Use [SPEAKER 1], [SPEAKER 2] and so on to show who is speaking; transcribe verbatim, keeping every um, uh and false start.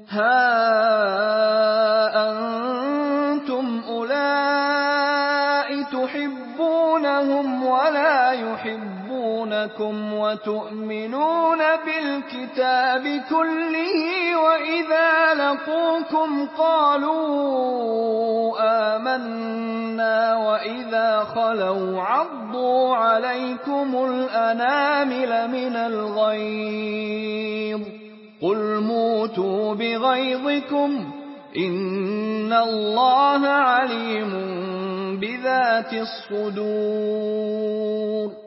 [SPEAKER 1] هَا أَنتُمْ أُولَاءِ تُحِبُّونَهُمْ وَلَا يُحِبُّونَكُمْ وَتُؤْمِنُونَ بِالْكِتَابِ كُلِّهِ وَإِذَا لَقُوكُمْ قَالُوا آمَنَّا وَإِذَا خَلَوْا عَضُّوا عَلَيْكُمُ الْأَنَامِلَ مِنَ الْغَيْظِ ۚ قُلْ مُوتُوا بِغَيْظِكُمْ ۗ إِنَّ اللَّهَ عَلِيمٌ بِذَاتِ الصُّدُورِ